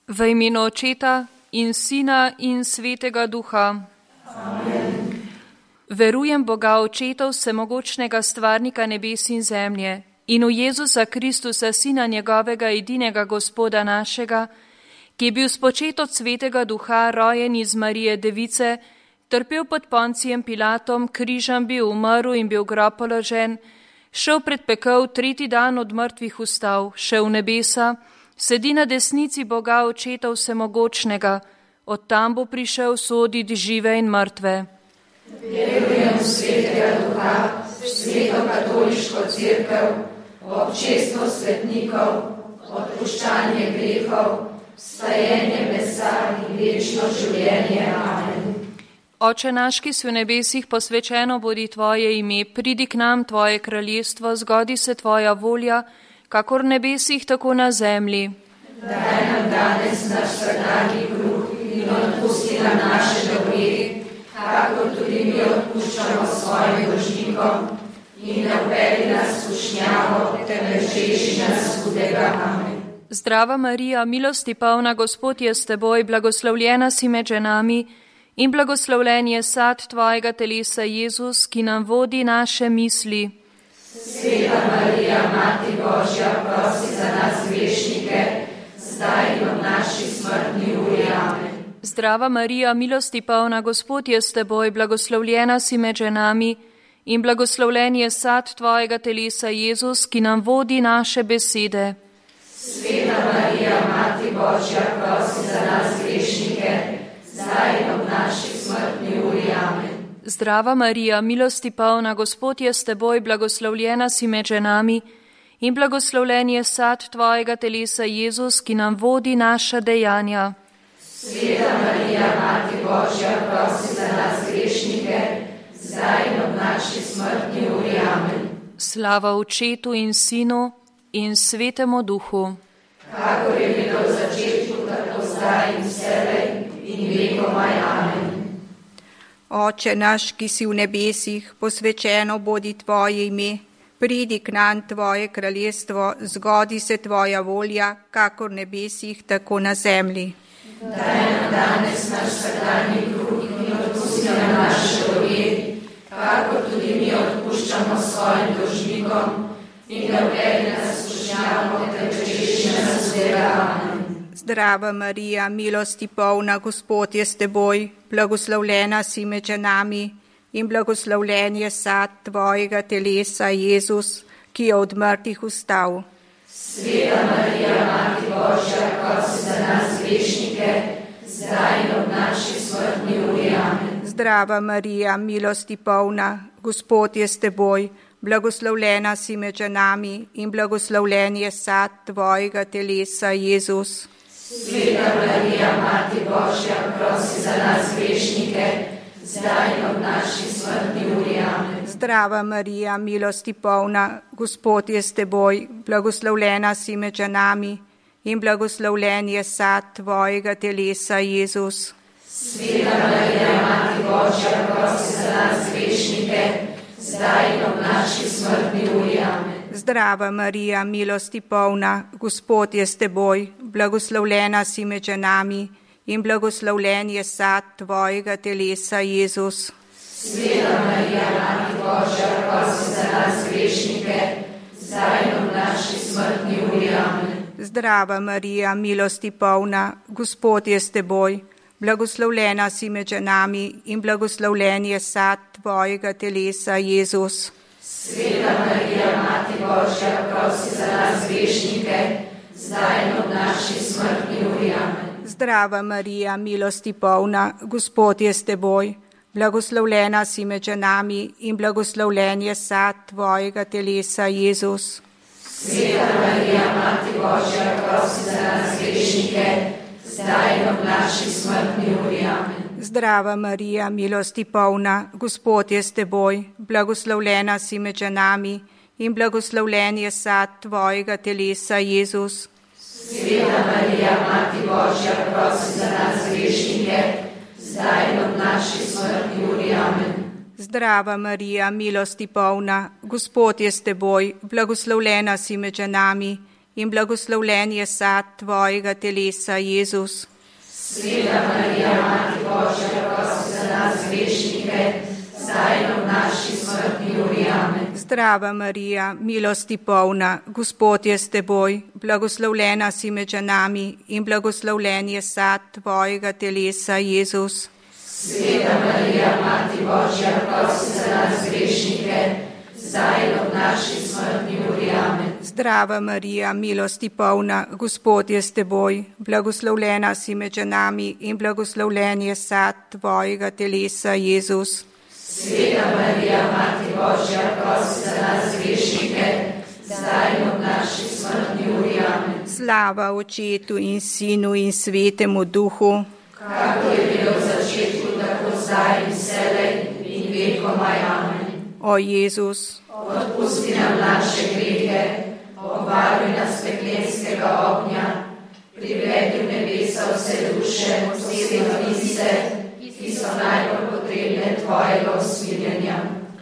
V imenu Očeta in Sina in Svetega Duha. Amen. Verujem Boga Očeta vsemogočnega stvarnika nebes in zemlje in v Jezusa Kristusa, Sina njegovega edinega Gospoda našega, ki je bil spočet od Svetega Duha, rojen iz Marije Device, trpel pod Poncijem Pilatom, križem bil, umrl in bil v grob položen, šel pred pekel, tretji dan od mrtvih vstal, šel v nebesa, sedi na desnici Boga Očeta vsemogočnega, od tam bo prišel soditi žive in mrtve. Verujem v Svetega Duha, v Sveto katoliško cerkev, v občestvo svetnikov, odpuščanje grehov, vstajenje mesa in večno življenje. Amen. Oče naš, ki si v nebesih, posvečeno bodi tvoje ime, pridi k nam tvoje kraljestvo, zgodi se tvoja volja, kakor v nebesih, tako na zemlji. Daj nam danes naš vsakdanji kruh in odpusti nam naše dolge, kakor tudi mi odpuščamo svojim dolžnikom, in ne vpelji nas v skušnjavo, temveč reši nas hudega. Amen. Zdrava Marija, milosti polna, Gospod je s teboj, blagoslovljena si med ženami in blagoslovljen je sad tvojega telesa, Jezus, ki nam vodi naše misli. Sveta Marija, Mati Božja, prosi za nas grešnike, zdaj in ob naši smrtni uri. Amen. Zdrava Marija, milosti polna, Gospod je s teboj, blagoslovljena si med ženami in blagoslovljen je sad tvojega telesa, Jezus, ki nam vodi naše besede. Sveta Marija, Mati Božja, prosi za nas grešnike, zdaj in ob naši smrtni uri. Amen. Zdrava Marija, milosti polna, Gospod je s teboj, blagoslovljena si med ženami in blagoslovljen je sad tvojega telesa, Jezus, ki nam vodi naša dejanja. Sveta Marija, Mati Božja, prosi za nas grešnike, zdaj in ob naši smrtni uri. Amen. Slava Očetu in Sinu in Svetemu Duhu. Kakor je bilo v začetku, tako zdaj in vselej in vekomaj. Amen. Oče naš, ki si v nebesih, posvečeno bodi tvoje ime, pridi k nam tvoje kraljestvo, zgodi se tvoja volja, kakor v nebesih, tako na zemlji. Daj nam danes naš vsakdanji kruh in odpusti nam naše dolge, kakor tudi mi odpuščamo svojim dolžnikom, in ne vpelji nas v skušnjavo, temveč reši nas hudega. Amen. Zdrava Marija, milosti polna, Gospod je s teboj, blagoslovljena si med ženami in blagoslovljen je sad tvojega telesa, Jezus, ki je od mrtvih vstal. Sveta Marija, Mati Božja, prosi za nas grešnike, zdaj in ob naši smrtni uri. Amen. Zdrava Marija, milosti polna, Gospod je s teboj, blagoslovljena si med ženami in blagoslovljen je sad tvojega telesa, Jezus. Sveta Marija, Mati Božja, prosi za nas grešnike, zdaj in ob naši smrtni uri. Amen. Zdrava Marija, milosti polna, Gospod je s teboj, blagoslovljena si med ženami in blagoslovljen je sad tvojega telesa, Jezus. Sveta Marija, Mati Božja, prosi za nas grešnike, zdaj in ob naši smrtni uri. Amen. Zdrava Marija, milosti polna, Gospod je s teboj, blagoslovljena si med ženami in blagoslovljen je sad tvojega telesa, Jezus. Sveta Marija, Mati Božja, prosi za nas grešnike, zdaj in ob naši smrtni uri. Amen. Zdrava Marija, milosti polna, Gospod je s teboj, blagoslovljena si med ženami in blagoslovljen je sad tvojega telesa, Jezus. Sveta Marija, Mati Božja, prosi za nas grešnike, zdaj in ob naši smrtni uri. Amen. Zdrava Marija, milosti polna, Gospod je s teboj, blagoslovljena si med ženami in blagoslovljen je sad tvojega telesa, Jezus. Sveta Marija, Mati Božja, prosi za nas grešnike, zdaj in ob naši smrtni uri. Amen. Zdrava Marija, milosti polna, Gospod je s teboj, blagoslovljena si med ženami in blagoslovljen je sad tvojega telesa, Jezus. Sveta Marija, Mati Božja, prosi za nas grešnike, zdaj in ob naši smrtni uri. Amen. Zdrava Marija, milosti polna, Gospod je s teboj, blagoslovljena si med ženami in blagoslovljen je sad tvojega telesa, Jezus. Sveta Marija, Mati Božja, prosi za nas grešnike, zdaj in v naši smrtni uri. Amen. Zdrava Marija, milosti polna, Gospod je s teboj, blagoslovljena si med ženami in blagoslovljen je sad tvojega telesa, Jezus. Sveta Marija, Mati Božja, prosi za nas grešnike, zdaj in v naši smrtni uri. Amen. Zdrava Marija, milosti polna, Gospod je s teboj, blagoslovljena si med ženami in blagoslovljen je sad tvojega telesa, Jezus. Sveta Marija, Mati Božja, prosi za nas grešnike, zdaj in v naši smrtni uri. Amen. Slava Očetu in Sinu in Svetemu Duhu, kako je bilo v začetku, tako zdaj in vselej in vekomaj. Amen. O Jezus, odpusti nam naše grehe, obvaruj nas peklenskega ognja, privedi v nebesa vse duše, posebno tiste, ki so najbolj potrebne tvojega usmiljenja.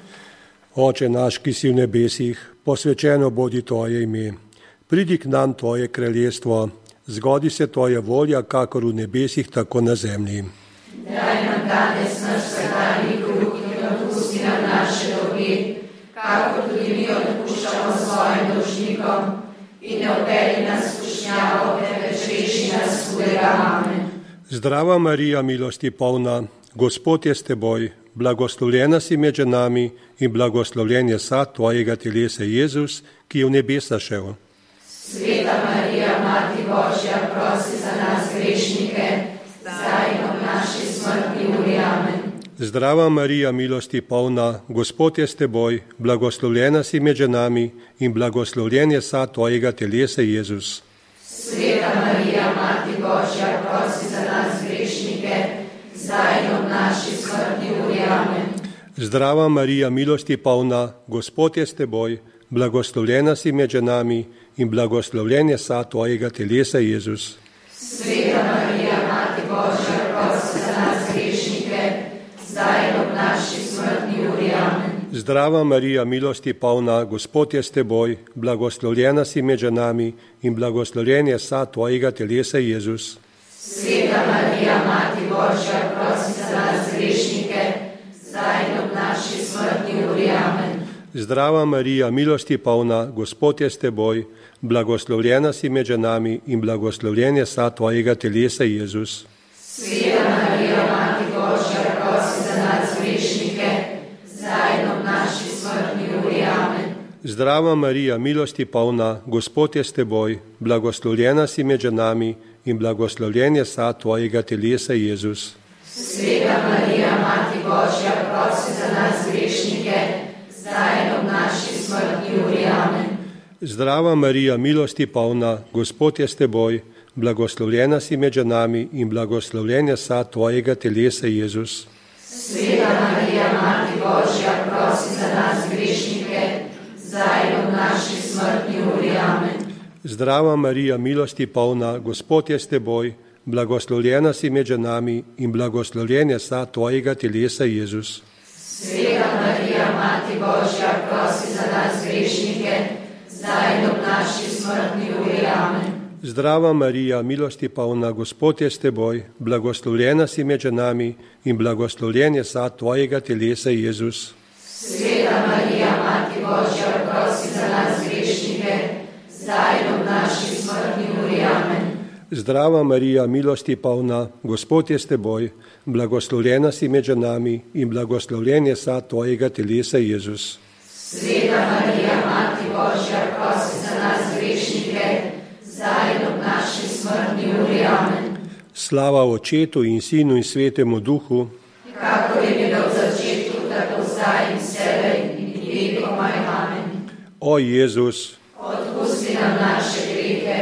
Oče naš, ki si v nebesih, posvečeno bodi tvoje ime. Pridi k nam tvoje kraljestvo, zgodi se tvoja volja, kakor v nebesih, tako na zemlji. Daj nam danes naš vsakdanji kruh in odpusti nam naše dolge, kakor tudi mi odpuščamo svojim dolžnikom, in ne vpelji nas v skušnjavo, temveč reši nas hudega. Amen. Zdrava Marija, milosti polna, Gospod je s teboj, blagoslovljena si med ženami in blagoslovljen je sad tvojega telesa, Jezus, ki je v nebesa šel. Sveta Marija, Mati Božja, prosi za nas grešnike, zdaj in v naši smrtni uri. Amen. Zdrava Marija, milosti polna, Gospod je s teboj, blagoslovljena si med ženami in blagoslovljen je sad tvojega telesa, Jezus. Sveta Marija, Mati Božja, prosi za nas grešnike, zdaj in v naši smrtni uri. Amen. Zdrava Marija, milosti polna, Gospod je s teboj, blagoslovljena si med ženami in blagoslovljen je sad tvojega telesa, Jezus. Sveta Marija, Mati Božja, prosi za nas grešnike, zdaj in v naši smrtni uri. Amen. Zdrava Marija, milosti polna, Gospod je s teboj, blagoslovljena si med ženami in blagoslovljen je sad tvojega telesa, Jezus. Sveta Marija, Mati Božja, prosi za nas grešnike, zdaj in v naši smrtni uri. Amen. Zdrava Marija, milosti polna, Gospod je s teboj, blagoslovljena si med ženami in blagoslovljen je sad tvojega telesa, Jezus. Sveta Marija, Mati Božja, prosi za nas grešnike, zdaj in v naši smrtni uri. Amen. Zdrava Marija, milosti polna, Gospod je s teboj, blagoslovljena si med ženami in blagoslovljen je sad tvojega telesa, Jezus. Sveta Marija, Mati Božja, prosi za nas grešnike, zdaj in v naši smrtni uri. Amen. Zdrava Marija, milosti polna, Gospod je s teboj, blagoslovljena si med ženami in blagoslovljen je sad tvojega telesa, Jezus. Sveta Marija, Mati Božja, prosi za nas grešnike, zdaj in v naši smrtni uri. Amen. Zdrava Marija, milosti polna, Gospod je s teboj, blagoslovljena si med ženami in blagoslovljen je sad tvojega telesa, Jezus. Sveta Marija, Mati Božja, prosi za nas grešnike, zdaj in v naši smrtni uri. Amen. Zdrava Marija, milosti polna, Gospod je s teboj, blagoslovljena si med ženami in blagoslovljen je sad tvojega telesa, Jezus. Sveta Marija, Mati Božja, prosi za nas grešnike, zdaj in v naši smrtni uri. Amen. Zdrava Marija, milosti polna, Gospod je s teboj, blagoslovljena si med ženami in blagoslovljen je sad tvojega telesa, Jezus. Sveta Marija, Mati Božja, prosi za nas grešnike, zdaj in v naši smrtni uri. Amen. Slava Očetu in Sinu in Svetemu Duhu, kako je bilo v začetku, tako zdaj in vselej in vekomaj. Amen. O Jezus, odpusti nam naše grehe,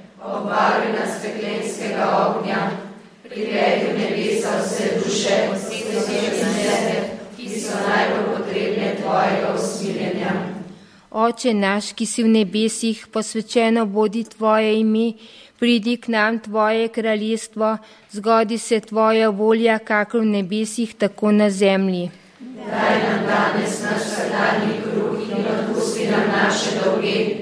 obvaruj nas peklenskega ognja, privedi v nebesa vse duše, posebno tiste, ki so najbolj potrebne tvojega usmiljenja. Oče naš, ki si v nebesih, posvečeno bodi tvoje ime, pridi k nam tvoje kraljestvo, zgodi se tvoja volja, kakor v nebesih, tako na zemlji. Daj nam danes naš vsakdanji kruh in odpusti nam naše dolge,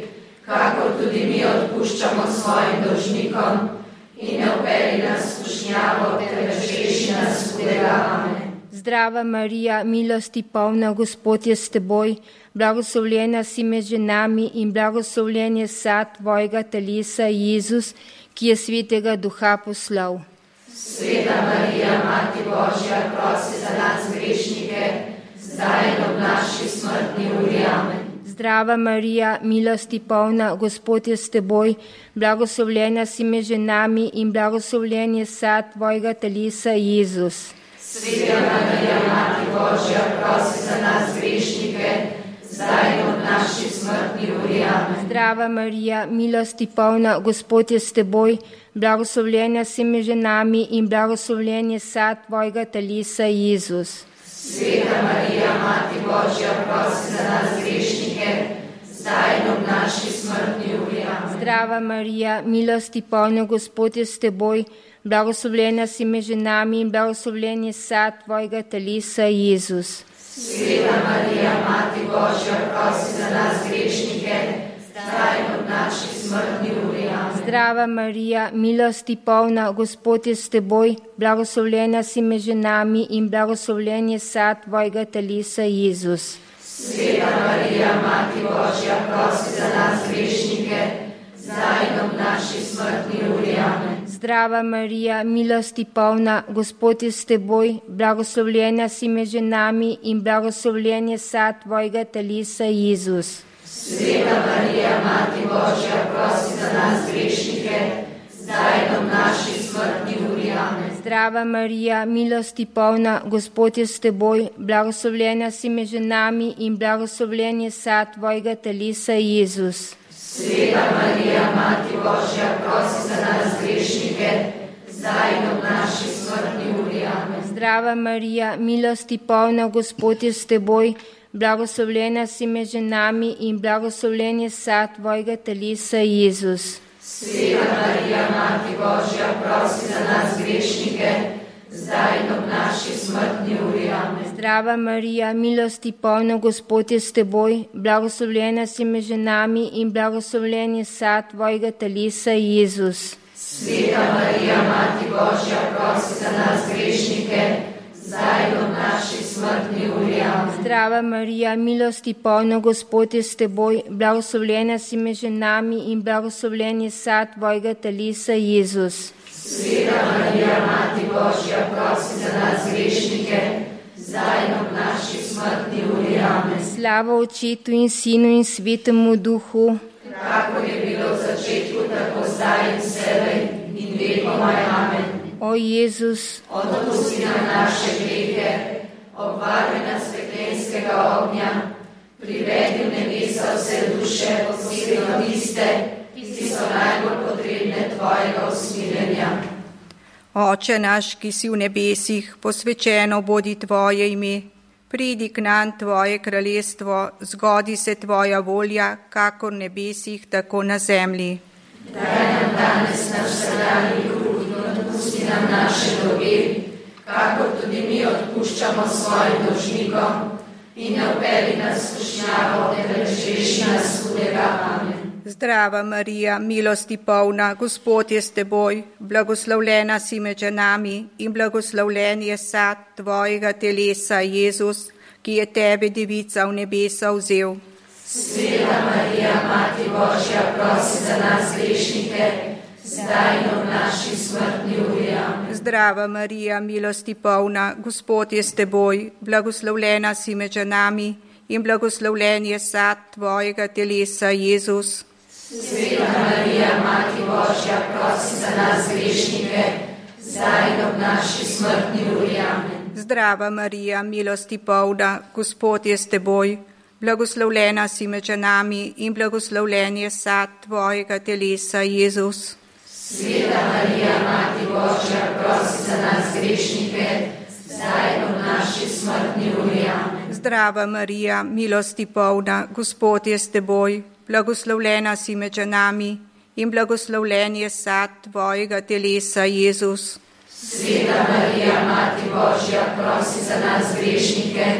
kakor tudi mi odpuščamo svojim dolžnikom, in ne vpelji nas v skušnjavo, temveč reši nas hudega. Amen. Zdrava Marija, milosti polna, Gospod je s teboj, blagoslovljena si med ženami in blagoslovljen je sad tvojega telesa, Jezus, ki je svetega Duha poslal. Sveta Marija, Mati Božja, prosi za nas grešnike, zdaj in ob naši smrtni uri. Amen. Zdrava Marija, milosti polna, Gospod je s teboj, blagoslovljena si med ženami in blagoslovljen je sad tvojega telesa, Jezus. Sveta Marija, Mati Božja, prosi za nas grešnike, zdaj in ob naši smrtni uri. Amen. Zdrava Marija, milosti polna, Gospod je s teboj, blagoslovljena si med ženami in blagoslovljen je sad tvojega telesa, Jezus. Sveta Marija, Mati Božja, prosi za nas grešnike, zdaj in ob naši smrtni uri. Amen. Zdrava Marija, milosti polna, Gospod je s teboj, blagoslovljena si med ženami in blagoslovljen je sad tvojega telesa, Jezus. Sveta Marija, Mati Božja, prosi za nas grešnike, zdaj in ob naši smrtni uri. Amen. Zdrava Marija, milosti polna, Gospod je s teboj, blagoslovljena si med ženami in blagoslovljen je sad tvojega telesa, Jezus. Sveta Marija, Mati Božja, prosi za nas grešnike, zdaj in ob naši smrtni uri. Amen. Zdrava Marija, milosti polna, Gospod je s teboj, blagoslovljena si med ženami in blagoslovljen je sad tvojega telesa, Jezus. Sveta Marija, Mati Božja, prosi za nas grešnike, zdaj in ob naši smrtni uri. Amen. Zdrava Marija, milosti polna, Gospod je s teboj, blagoslovljena si med ženami in blagoslovljen je sad tvojega telesa, Jezus. Sveta Marija, Mati Božja, prosi za nas grešnike, zdaj in ob naši smrtni uri. Amen. Zdrava Marija, milosti polna, Gospod je s teboj, blagoslovljena si med ženami in blagoslovljen je sad tvojega telesa, Jezus. Sveta Marija, Mati Božja, prosi za nas grešnike, zdaj in ob naši smrtni uri. Amen. Zdrava Marija, milosti polna, Gospod je s teboj, blagoslovljena si med ženami in blagoslovljen je sad tvojega telesa, Jezus. Sveta Marija, Mati Božja, prosi za nas grešnike, zdaj in ob naši smrtni uri. Amen. Zdrava Marija, milosti polna, Gospod je s teboj, blagoslovljena si med ženami in blagoslovljen je sad tvojega telesa, Jezus. Sveta Marija, Mati Božja, prosi za nas grešnike, zdaj in ob naši smrtni uri. Amen. Slava Očetu in Sinu in Svetemu Duhu, kakor je bilo v začetku, tako zdaj in vselej in vekomaj. Amen. O Jezus, odpusti nam naše grehe, obvaruj nas peklenskega ognja, privedi v nebesa vse duše, posebno tiste, ki so najbolj potrebne tvojega usmiljenja. Oče naš, ki si v nebesih, posvečeno bodi tvoje ime, pridi k nam tvoje kraljestvo, zgodi se tvoja volja, kakor v nebesih, tako na zemlji. Daj nam danes naš vsakdanji kruh in odpusti nam naše dolge, kakor tudi mi odpuščamo svojim dolžnikom, in ne vpelji nas v skušnjavo, temveč reši nas hudega. Amen. Zdrava Marija, milosti polna, Gospod je s teboj, blagoslovljena si med ženami in blagoslovljen je sad tvojega telesa, Jezus, ki je tebe, devica, v nebesa vzel. Sveta Marija, Mati Božja, prosi za nas grešnike, zdaj in ob naši smrtni uri. Amen. Zdrava Marija, milosti polna, Gospod je s teboj, blagoslovljena si med ženami in blagoslovljen je sad tvojega telesa, Jezus. Sveta Marija, Mati Božja, prosi za nas grešnike, zdaj in ob naši smrtni uri. Amen. Zdrava Marija, milosti polna, Gospod je s teboj, blagoslovljena si med ženami in blagoslovljen je sad tvojega telesa, Jezus. Sveta Marija, Mati Božja, prosi za nas grešnike, zdaj in ob naši smrtni uri. Amen. Zdrava Marija, milosti polna, Gospod je s teboj, blagoslovljena si med ženami in blagoslovljen je sad tvojega telesa, Jezus. Sveta Marija, Mati Božja, prosi za nas grešnike,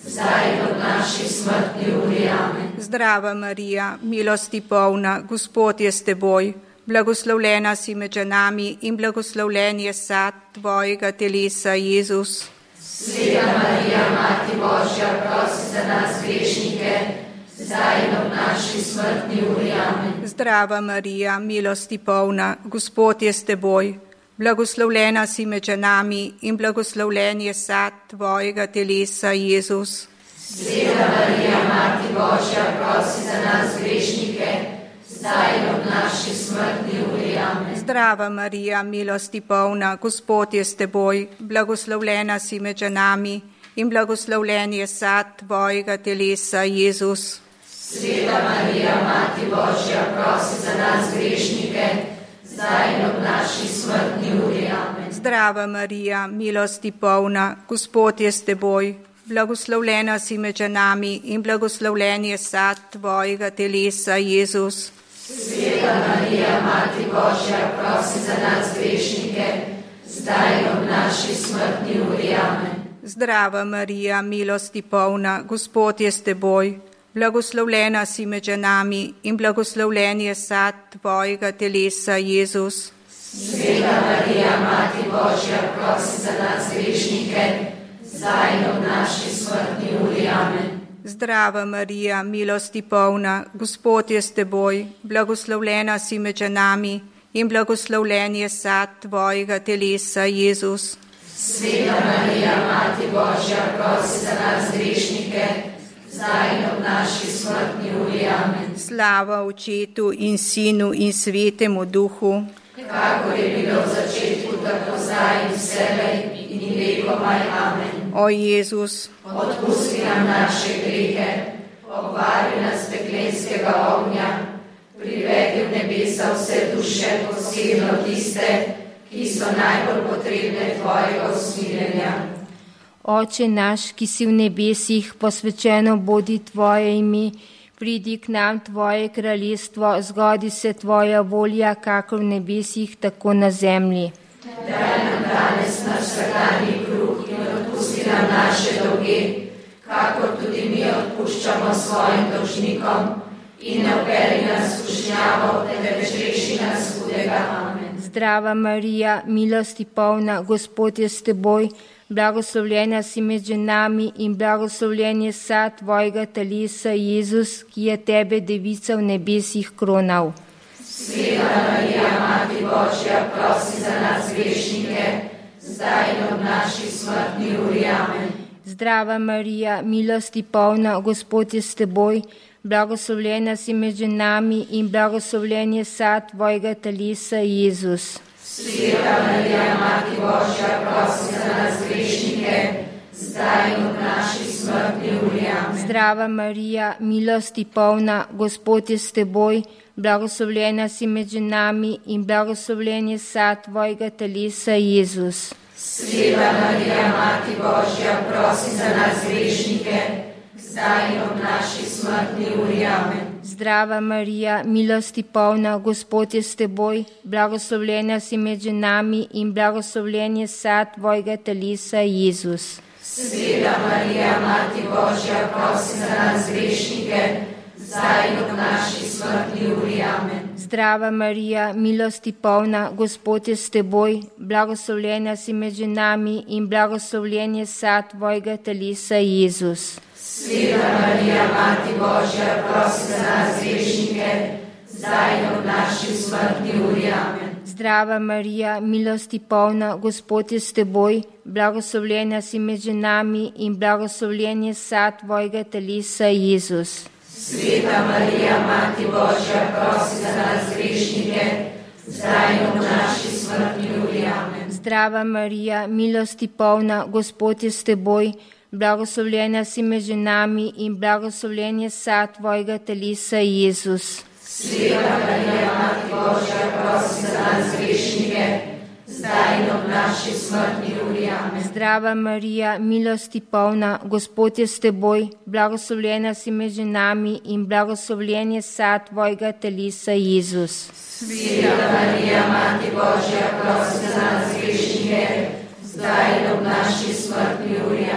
zdaj in ob naši smrtni uri. Amen. Zdrava Marija, milosti polna, Gospod je s teboj, blagoslovljena si med ženami in blagoslovljen je sad tvojega telesa, Jezus. Sveta Marija, Mati Božja, prosi za nas grešnike, zdaj in ob naši smrtni uri. Amen. Zdrava Marija, milosti polna, Gospod je s teboj, blagoslovljena si med ženami in blagoslovljen je sad tvojega telesa, Jezus. Sveta Marija, Mati Božja, prosi za nas grešnike, zdaj in ob naši smrtni uri. Amen. Zdrava Marija, milosti polna, Gospod je s teboj, blagoslovljena si med ženami in blagoslovljen je sad tvojega telesa, Jezus. Sveta Marija, Mati Božja, prosi za nas grešnike, zdaj in ob naši smrtni uri. Amen. Zdrava Marija, milosti polna, Gospod je s teboj, blagoslovljena si med ženami in blagoslovljen je sad tvojega telesa, Jezus. Sveta Marija, Mati Božja, prosi za nas grešnike, zdaj in ob naši smrtni uri. Amen. Zdrava Marija, milosti polna, Gospod je s teboj, blagoslovljena si med ženami in blagoslovljen je sad tvojega telesa, Jezus. Sveta Marija, Mati Božja, prosi za nas grešnike, zdaj in ob naši smrtni uri. Amen. Zdrava Marija, milosti polna, Gospod je s teboj, blagoslovljena si med ženami in blagoslovljen je sad tvojega telesa, Jezus. Sveta Marija, Mati Božja, prosi za nas grešnike, zdaj in ob naši smrtni uri. Amen. Slava Očetu in Sinu in Svetemu Duhu, kakor je bilo v začetku, tako zdaj in vselej in vekomaj. Amen. O Jezus, odpusti nam naše grehe, obvari nas peklenskega ognja, privedi v nebesa vse duše, posebno tiste, ki so najbolj potrebne tvojega usmiljenja. Oče naš, ki si v nebesih, posvečeno bodi tvoje ime, pridi k nam tvoje kraljestvo, zgodi se tvoja volja, kakor v nebesih, tako na zemlji. Daj nam danes naš vsakdanji kruh in odpusti nam naše dolge, kakor tudi mi odpuščamo svojim dolžnikom, in ne vpelji nas v skušnjavo, temveč reši nas hudega. Amen. Zdrava Marija, milosti polna, Gospod je s teboj, blagoslovljena si med ženami in blagoslovljen je sad tvojega telesa, Jezus, ki je tebe, devica, v nebesih kronal. Sveta Marija, Mati Božja, prosi za nas grešnike, zdaj in ob naši smrtni uri. Amen. Zdrava Marija, milosti polna, Gospod je s teboj, blagoslovljena si med ženami in blagoslovljen je sad tvojega telesa, Jezus. Sveta Marija, Mati Božja, prosi za nas grešnike, zdaj in ob naši smrtni uri. Amen. Zdrava Marija, milosti polna, Gospod je s teboj, blagoslovljena si med ženami in blagoslovljen je sad tvojega telesa, Jezus. Sveta Marija, Mati Božja, prosi za nas grešnike, zdaj in ob naši smrtni uri. Amen. Zdrava Marija, milosti polna, Gospod je s teboj, blagoslovljena si med ženami in blagoslovljen je sad tvojega telesa, Jezus. Sveta Marija, Mati Božja, prosi za nas grešnike, zdaj in ob naši smrtni uri. Amen. Zdrava Marija, milosti polna, Gospod je s teboj, blagoslovljena si med ženami in blagoslovljen je sad tvojega telesa, Jezus. Sveta Marija, Mati Božja, prosi za nas grešnike, zdaj in ob naši smrtni uri. Amen. Zdrava Marija, milosti polna, Gospod je s teboj, blagoslovljena si med ženami in blagoslovljen je sad tvojega telesa, Jezus. Sveta Marija, Mati Božja, prosi za nas grešnike, zdaj in ob naši smrtni uri. Amen. Zdrava Marija, milosti polna, Gospod je s teboj, blagoslovljena si med ženami in blagoslovljen je sad tvojega telesa, Jezus. Sveta Marija, Mati Božja, prosi za nas grešnike, zdaj in ob naši smrtni uri. Amen. Zdrava Marija, milosti polna, Gospod je s teboj, blagoslovljena si med ženami in blagoslovljen je sad tvojega telesa, Jezus. Sveta Marija, Mati Božja, prosi za nas grešnike, zdaj in ob naši smrtni uri. Amen.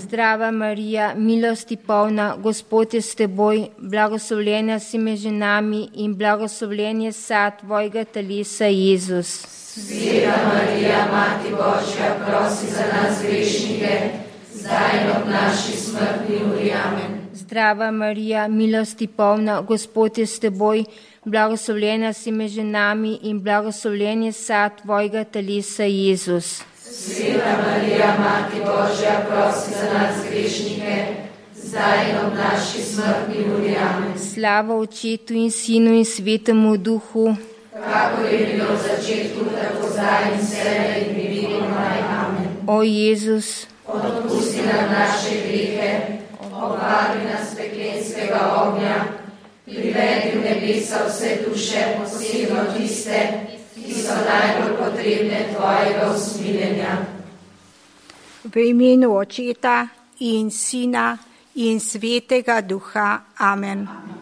Zdrava Marija, milosti polna, Gospod je s teboj, blagoslovljena si med ženami in blagoslovljen je sad tvojega telesa, Jezus. Sveta Marija, Mati Božja, prosi za nas grešnike, zdaj in ob naši smrtni uri. Amen. Zdrava Marija, milosti polna, Gospod je s teboj, blagoslovljena si med ženami in blagoslovljen je sad tvojega telesa, Jezus. Sveta Marija, Mati Božja, prosi za nas grešnike, zdaj in ob naši smrtni uri. Amen. Slava Očetu in Sinu in Svetemu Duhu, kako je bilo v začetku, tako zdaj in vselej in vekoma. Amen. o Jezus, Odpusti nam naše grehe, obvari nas peklenskega ognja, privedi v nebesa vse duše, posebno tiste, ki so najbolj potrebne tvojega usmiljenja. V imenu Očeta in Sina in Svetega Duha. Amen.